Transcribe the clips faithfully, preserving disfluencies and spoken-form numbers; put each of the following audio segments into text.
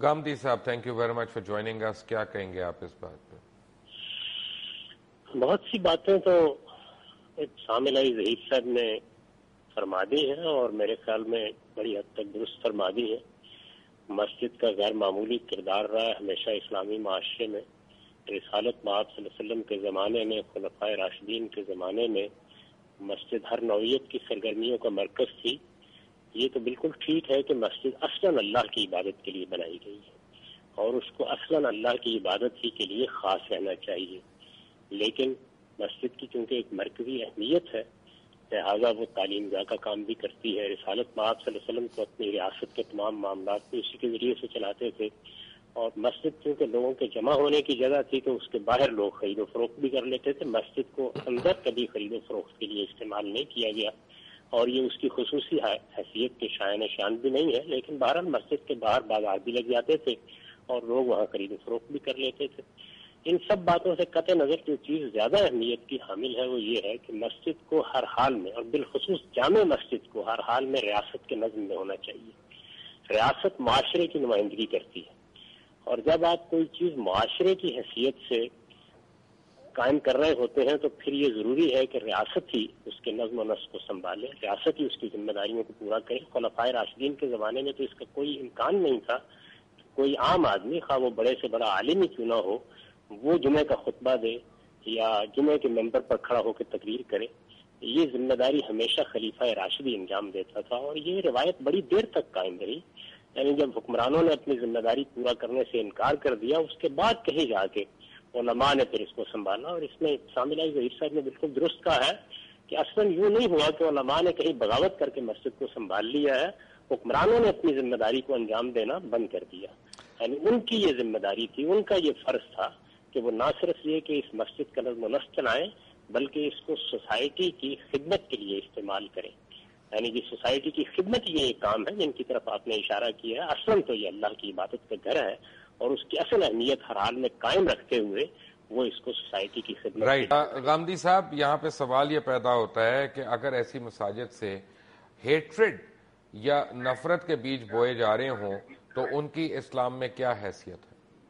گامدی صاحب, thank you very much for joining us. کیا کہیں گے آپ اس بات پہ؟ بہت سی باتیں تو شامل علی ظہیر صاحب نے فرما دی ہیں اور میرے خیال میں بڑی حد تک درست فرما دی ہیں. مسجد کا غیر معمولی کردار رہا ہے ہمیشہ اسلامی معاشرے میں. رسالت مآب صلی اللہ علیہ وسلم کے زمانے میں, خلفائے راشدین کے زمانے میں مسجد ہر نوعیت کی سرگرمیوں کا مرکز تھی. یہ تو بالکل ٹھیک ہے کہ مسجد اصلاً اللہ کی عبادت کے لیے بنائی گئی ہے اور اس کو اصلاً اللہ کی عبادت ہی کے لیے خاص رہنا چاہیے. لیکن مسجد کی چونکہ ایک مرکزی اہمیت ہے, لہٰذا وہ تعلیم گاہ کا کام بھی کرتی ہے. رسالت مآب صلی اللہ علیہ وسلم کو اپنی ریاست کے تمام معاملات بھی اسی کے ذریعے سے چلاتے تھے, اور مسجد چونکہ لوگوں کے جمع ہونے کی جگہ تھی تو اس کے باہر لوگ خرید و فروخت بھی کر لیتے تھے. مسجد کو اندر کبھی خرید و فروخت کے لیے استعمال نہیں کیا گیا, اور یہ اس کی خصوصی حیثیت کے شائن شان بھی نہیں ہے. لیکن بہرحال مسجد کے باہر بازار بھی لگ جاتے تھے اور لوگ وہاں خرید و فروخت بھی کر لیتے تھے. ان سب باتوں سے قطع نظر جو چیز زیادہ اہمیت کی حامل ہے وہ یہ ہے کہ مسجد کو ہر حال میں, اور بالخصوص جامع مسجد کو ہر حال میں ریاست کے نظم میں ہونا چاہیے. ریاست معاشرے کی نمائندگی کرتی ہے, اور جب آپ کوئی چیز معاشرے کی حیثیت سے قائم کر رہے ہوتے ہیں تو پھر یہ ضروری ہے کہ ریاست ہی اس کے نظم و نسق کو سنبھالے, ریاست ہی اس کی ذمہ داریوں کو پورا کرے. خلفائے راشدین کے زمانے میں تو اس کا کوئی امکان نہیں تھا. کوئی عام آدمی, خواہ وہ بڑے سے بڑا عالم ہی کیوں نہ ہو, وہ جمعے کا خطبہ دے یا جمعے کے ممبر پر کھڑا ہو کے تقریر کرے. یہ ذمہ داری ہمیشہ خلیفہ راشدی انجام دیتا تھا, اور یہ روایت بڑی دیر تک قائم رہی. یعنی جب حکمرانوں نے اپنی ذمہ داری پورا کرنے سے انکار کر دیا, اس کے بعد کہیں جا کے علماء نے پھر اس کو سنبھالا. اور اس میں شامل علی ظہیر صاحب نے بالکل درست کہا ہے کہ اصلاً یوں نہیں ہوا کہ علماء نے کہیں بغاوت کر کے مسجد کو سنبھال لیا ہے, حکمرانوں نے اپنی ذمہ داری کو انجام دینا بند کر دیا. یعنی ان کی یہ ذمہ داری تھی, ان کا یہ فرض تھا کہ وہ نہ صرف یہ کہ اس مسجد کا نظم و نسق چلائیں بلکہ اس کو سوسائٹی کی خدمت کے لیے استعمال کریں. یعنی کہ سوسائٹی کی خدمت یہ ایک کام ہے جن کی طرف آپ نے اشارہ کیا ہے. اصلاً تو یہ اللہ کی عبادت کا گھر ہے, اور اس کی اصل اہمیت ہر حال میں قائم رکھتے ہوئے وہ اس کو سوسائٹی کی خدمت. رائٹ. غامدی صاحب, یہاں پہ سوال یہ پیدا ہوتا ہے کہ اگر ایسی مساجد سے ہیٹریڈ یا نفرت کے بیج بوئے جا رہے ہوں تو ان کی اسلام میں کیا حیثیت ہے؟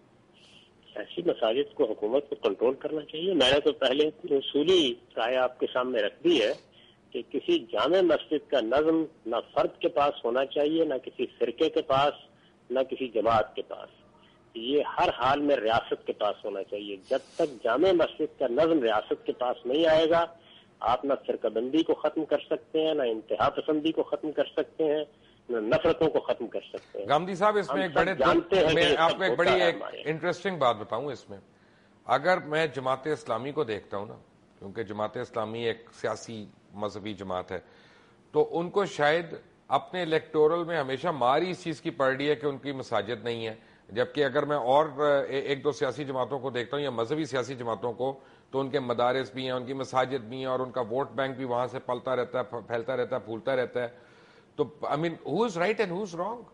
ایسی مساجد کو حکومت کو کنٹرول کرنا چاہیے. میں نے تو پہلے اصولی رائے آپ کے سامنے رکھ دی ہے کہ کسی جامع مسجد کا نظم نہ فرد کے پاس ہونا چاہیے, نہ کسی فرقے کے پاس, نہ کسی جماعت کے پاس. یہ ہر حال میں ریاست کے پاس ہونا چاہیے. جب تک جامع مسجد کا نظم ریاست کے پاس نہیں آئے گا, آپ نہ فرقہ بندی کو ختم کر سکتے ہیں, نہ انتہا پسندی کو ختم کر سکتے ہیں, نہ نفرتوں کو ختم کر سکتے ہیں. غامدی صاحب, اس میں ایک بڑے میں آپ کو ایک بڑی ایک انٹرسٹنگ بات بتاؤں. اس میں اگر میں جماعت اسلامی کو دیکھتا ہوں نا, کیونکہ جماعت اسلامی ایک سیاسی مذہبی جماعت ہے, تو ان کو شاید اپنے الیکٹورل میں ہمیشہ ماری اس چیز کی پڑ رہی ہے کہ ان کی مساجد نہیں ہے. جبکہ اگر میں اور ایک دو سیاسی جماعتوں کو دیکھتا ہوں یا مذہبی سیاسی جماعتوں کو, تو ان کے مدارس بھی ہیں, ان کی مساجد بھی ہیں, اور ان کا ووٹ بینک بھی وہاں سے پلتا رہتا ہے, پھیلتا رہتا ہے, پھولتا رہتا ہے. تو I mean who is right and who is wrong?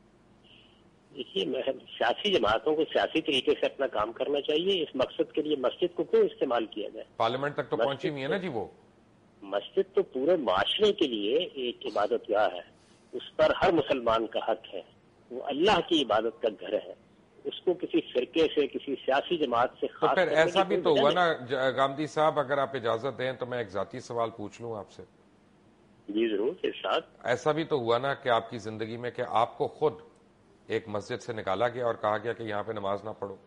دیکھیے, سیاسی جماعتوں کو سیاسی طریقے سے اپنا کام کرنا چاہیے. اس مقصد کے لیے مسجد کو کیوں استعمال کیا جائے؟ پارلیمنٹ تک تو پہنچی ہوئی ہے نا جی. وہ مسجد تو پورے معاشرے کے لیے ایک عبادت گاہ ہے, اس پر ہر مسلمان کا حق ہے. وہ اللہ کی عبادت کا گھر ہے, اس کو کسی فرقے سے, کسی سیاسی جماعت سے خاص. تو پھر ایسا بھی تو ہوا نا غامدی صاحب, اگر آپ اجازت دیں تو میں ایک ذاتی سوال پوچھ لوں آپ سے. جی ضرور ارشاد. ایسا بھی تو ہوا نا کہ آپ کی زندگی میں کہ آپ کو خود ایک مسجد سے نکالا گیا اور کہا گیا کہ یہاں پہ نماز نہ پڑھو؟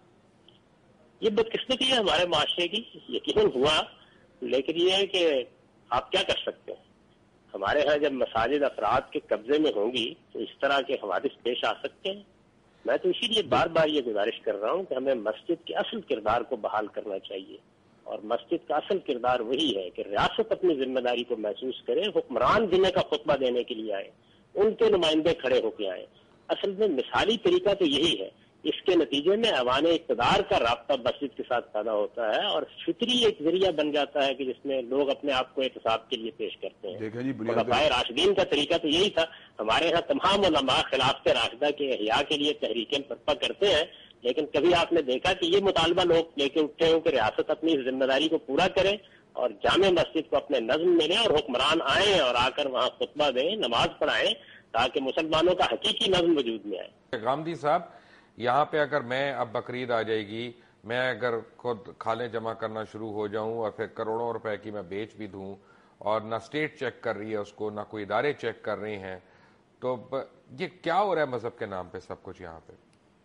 یہ بدقسمتی ہے ہمارے معاشرے کی, یقیناً ہوا, لیکن یہ ہے کہ آپ کیا کر سکتے ہیں. ہمارے ہاں جب مساجد افراد کے قبضے میں ہوں گی تو اس طرح کے حوادث پیش آ سکتے ہیں. میں تو اسی لیے بار بار یہ گزارش کر رہا ہوں کہ ہمیں مسجد کے اصل کردار کو بحال کرنا چاہیے, اور مسجد کا اصل کردار وہی ہے کہ ریاست اپنی ذمہ داری کو محسوس کرے, حکمران جمعے کا خطبہ دینے کے لیے آئے, ان کے نمائندے کھڑے ہو کے آئے. اصل میں مثالی طریقہ تو یہی ہے. اس کے نتیجے میں ایوان اقتدار کا رابطہ مسجد کے ساتھ پیدا ہوتا ہے, اور فطری ایک ذریعہ بن جاتا ہے کہ جس میں لوگ اپنے آپ کو احتساب کے لیے پیش کرتے ہیں. خلفائے راشدین کا طریقہ تو یہی تھا. ہمارے ہاں تمام علماء خلافت راشدہ کے احیاء کے لیے تحریکیں برپا کرتے ہیں, لیکن کبھی آپ نے دیکھا کہ یہ مطالبہ لوگ لے کے اٹھے ہوں کہ ریاست اپنی ذمہ داری کو پورا کرے اور جامع مسجد کو اپنے نظم میں لیں, اور حکمران آئیں اور آ کر وہاں خطبہ دیں, نماز پڑھائیں, تاکہ مسلمانوں کا حقیقی نظم وجود میں آئے. غامدی صاحب، یہاں پہ اگر میں اب بقرعید آ جائے گی، میں اگر خود کھالیں جمع کرنا شروع ہو جاؤں اور پھر کروڑوں روپے کی میں بیچ بھی دوں اور نہ اسٹیٹ چیک کر رہی ہے اس کو، نہ کوئی ادارے چیک کر رہے ہیں، تو یہ کیا ہو رہا ہے مذہب کے نام پہ سب کچھ یہاں پہ؟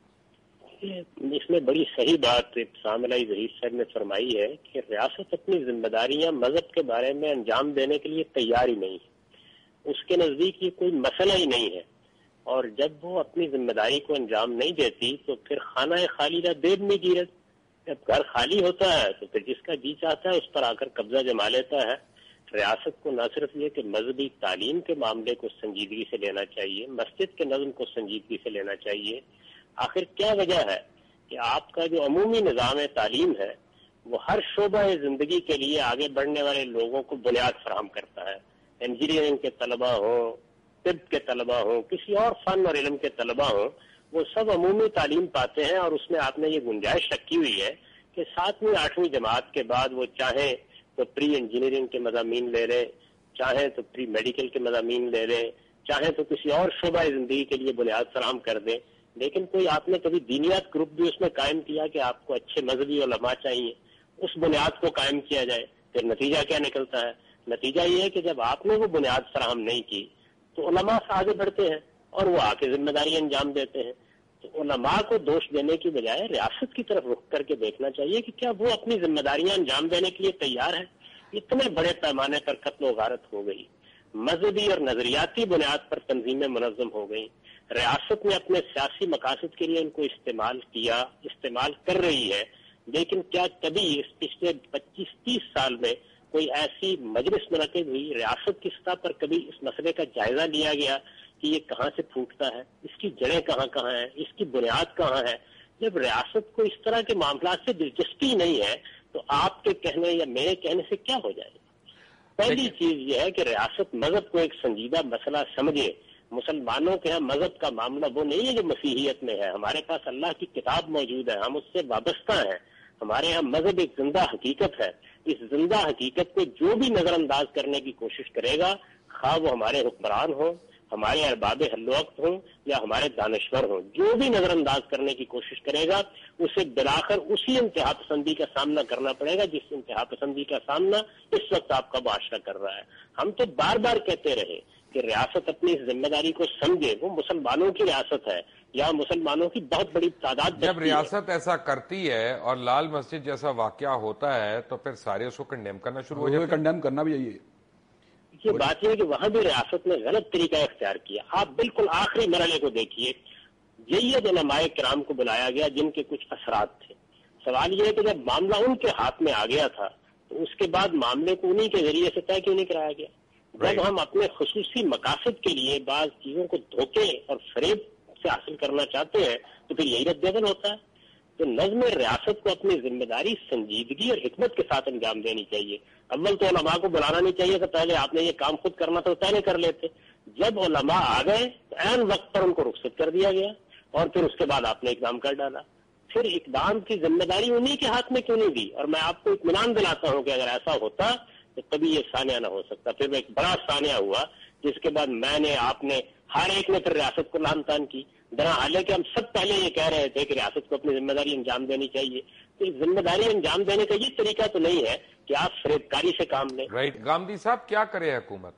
اس میں بڑی صحیح بات ابتسام علی ظہیر صاحب نے فرمائی ہے کہ ریاست اپنی ذمہ داریاں مذہب کے بارے میں انجام دینے کے لیے تیار ہی نہیں ہے، اس کے نزدیک یہ کوئی مسئلہ ہی نہیں ہے، اور جب وہ اپنی ذمہ داری کو انجام نہیں دیتی تو پھر خانہ خالی نہ دیب میں گیرت. جب گھر خالی ہوتا ہے تو پھر جس کا جی چاہتا ہے اس پر آ کر قبضہ جما لیتا ہے. ریاست کو نہ صرف یہ کہ مذہبی تعلیم کے معاملے کو سنجیدگی سے لینا چاہیے، مسجد کے نظم کو سنجیدگی سے لینا چاہیے. آخر کیا وجہ ہے کہ آپ کا جو عمومی نظام تعلیم ہے وہ ہر شعبہ زندگی کے لیے آگے بڑھنے والے لوگوں کو بنیاد فراہم کرتا ہے. انجینئرنگ کے طلبہ ہوں، طب کے طلبہ ہوں، کسی اور فن اور علم کے طلبہ ہوں، وہ سب عمومی تعلیم پاتے ہیں، اور اس میں آپ نے یہ گنجائش رکھی ہوئی ہے کہ ساتویں آٹھویں جماعت کے بعد وہ چاہیں تو پری انجینئرنگ کے مضامین لے لیں، چاہیں تو پری میڈیکل کے مضامین لے لیں، چاہیں تو کسی اور شعبہ زندگی کے لیے بنیاد فراہم کر دیں. لیکن کوئی آپ نے کبھی دینیات گروپ بھی اس میں قائم کیا کہ آپ کو اچھے مذہبی علماء چاہیے، اس بنیاد کو قائم کیا جائے؟ پھر نتیجہ کیا نکلتا ہے؟ نتیجہ یہ ہے کہ جب آپ نے وہ بنیاد فراہم نہیں کی تو علماء سے آگے بڑھتے ہیں اور وہ آ کے ذمہ داری انجام دیتے ہیں. تو علماء کو دوش دینے کی بجائے ریاست کی طرف رخ کر کے دیکھنا چاہیے کہ کیا وہ اپنی ذمہ داریاں انجام دینے کے لیے تیار ہے. اتنے بڑے پیمانے پر قتل و غارت ہو گئی، مذہبی اور نظریاتی بنیاد پر تنظیمیں منظم ہو گئیں، ریاست نے اپنے سیاسی مقاصد کے لیے ان کو استعمال کیا، استعمال کر رہی ہے. لیکن کیا کبھی اس پچھلے پچیس تیس سال میں کوئی ایسی مجلس منعقد ہوئی ریاست کی سطح پر، کبھی اس مسئلے کا جائزہ لیا گیا کہ یہ کہاں سے پھوٹتا ہے، اس کی جڑیں کہاں کہاں ہیں، اس کی بنیاد کہاں ہے؟ جب ریاست کو اس طرح کے معاملات سے دلچسپی نہیں ہے تو آپ کے کہنے یا میرے کہنے سے کیا ہو جائے گا؟ پہلی چیز یہ ہے کہ ریاست مذہب کو ایک سنجیدہ مسئلہ سمجھے. مسلمانوں کے ہاں مذہب کا معاملہ وہ نہیں ہے جو مسیحیت میں ہے. ہمارے پاس اللہ کی کتاب موجود ہے، ہم اس سے وابستہ ہیں. ہمارے یہاں مذہب ایک زندہ حقیقت ہے. اس زندہ حقیقت کو جو بھی نظر انداز کرنے کی کوشش کرے گا، خواہ وہ ہمارے حکمران ہوں، ہمارے ارباب حل وقت ہوں یا ہمارے دانشور ہوں، جو بھی نظر انداز کرنے کی کوشش کرے گا اسے بلاخر اسی انتہا پسندی کا سامنا کرنا پڑے گا جس انتہا پسندی کا سامنا اس وقت آپ کا معاشرہ کر رہا ہے. ہم تو بار بار کہتے رہے کہ ریاست اپنی ذمہ داری کو سمجھے. وہ مسلمانوں کی ریاست ہے، یا مسلمانوں کی بہت بڑی تعداد. جب ریاست ایسا کرتی ہے اور لال مسجد جیسا واقعہ ہوتا ہے تو پھر سارے اس کو کنڈیم کرنا شروع ہو جاتے ہیں. کنڈیم کرنا بھی یہی ہے. یہ بات یہ ہے کہ وہاں بھی ریاست نے غلط طریقہ اختیار کیا. آپ بالکل آخری مرحلے کو دیکھیے، جید علماء کرام کو بلایا گیا جن کے کچھ اثرات تھے. سوال یہ ہے کہ جب معاملہ ان کے ہاتھ میں آ گیا تھا تو اس کے بعد معاملے کو انہی کے ذریعے سے طے کیوں نہیں کرایا گیا؟ جب ہم اپنے خصوصی مقاصد کے لیے بعض چیزوں کو دھوکے اور فریب سے حاصل کرنا چاہتے ہیں تو پھر یہی رد عمل ہوتا ہے. تو نظم ریاست کو اپنی ذمہ داری سنجیدگی اور حکمت کے ساتھ انجام دینی چاہیے. اول تو علماء کو بلانا نہیں چاہیے تھا، پہلے آپ نے یہ کام خود کرنا تھا تو پہلے کر لیتے. جب علماء آ گئے تو عین وقت پر ان کو رخصت کر دیا گیا اور پھر اس کے بعد آپ نے اقدام کر ڈالا. پھر اقدام کی ذمہ داری انہی کے ہاتھ میں کیوں نہیں دی؟ اور میں آپ کو اطمینان دلاتا ہوں کہ اگر ایسا ہوتا تو کبھی یہ سانحہ نہ ہو سکتا. پھر ایک بڑا سانحہ ہوا جس کے بعد میں نے، آپ نے، ہر ایک نے پھر ریاست کو لعن طعن کی. درا حالانکہ ہم سب پہلے یہ کہہ رہے تھے کہ ریاست کو اپنی ذمہ داری انجام دینی چاہیے. تو ذمہ داری انجام دینے کا یہ طریقہ تو نہیں ہے کہ آپ فریبکاری سے کام لیں. رائٹ. غامدی صاحب کیا کرے حکومت؟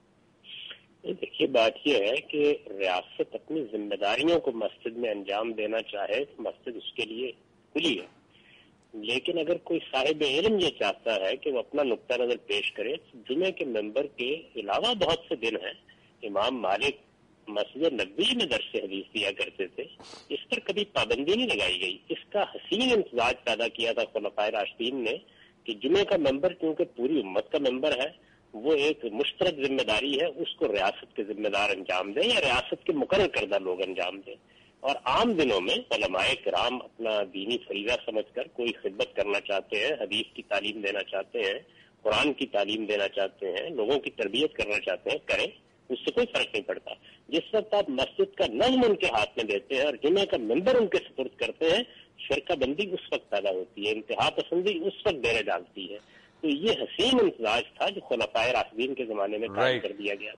دیکھیے بات یہ ہے کہ ریاست اپنی ذمہ داریوں کو مسجد میں انجام دینا چاہے تو مسجد اس کے لیے کھلی ہے. لیکن اگر کوئی صاحب علم یہ چاہتا ہے کہ وہ اپنا نقطہ نظر پیش کرے، جمعے کے ممبر کے علاوہ بہت سے دن ہیں. امام مالک مسجد نبوی میں درس حدیث دیا کرتے تھے، اس پر کبھی پابندی نہیں لگائی گئی. اس کا حسین امتزاج پیدا کیا تھا خلفائے راشدین نے کہ جمعے کا ممبر کیونکہ پوری امت کا ممبر ہے، وہ ایک مشترک ذمہ داری ہے، اس کو ریاست کے ذمہ دار انجام دیں یا ریاست کے مقرر کردہ لوگ انجام دیں. اور عام دنوں میں علماء کرام اپنا دینی فریضہ سمجھ کر کوئی خدمت کرنا چاہتے ہیں، حدیث کی تعلیم دینا چاہتے ہیں، قرآن کی تعلیم دینا چاہتے ہیں، لوگوں کی تربیت کرنا چاہتے ہیں، کریں، اس سے کوئی فرق نہیں پڑتا. جس وقت آپ مسجد کا نظم ان کے ہاتھ میں دیتے ہیں اور جمعہ کا ممبر ان کے سپرد کرتے ہیں، فرقہ بندی اس وقت پیدا ہوتی ہے، انتہا پسندی اس وقت ڈیرے ڈالتی ہے. تو یہ حسین امتزاج تھا جو خلفائے راشدین کے زمانے میں قائم کر دیا گیا.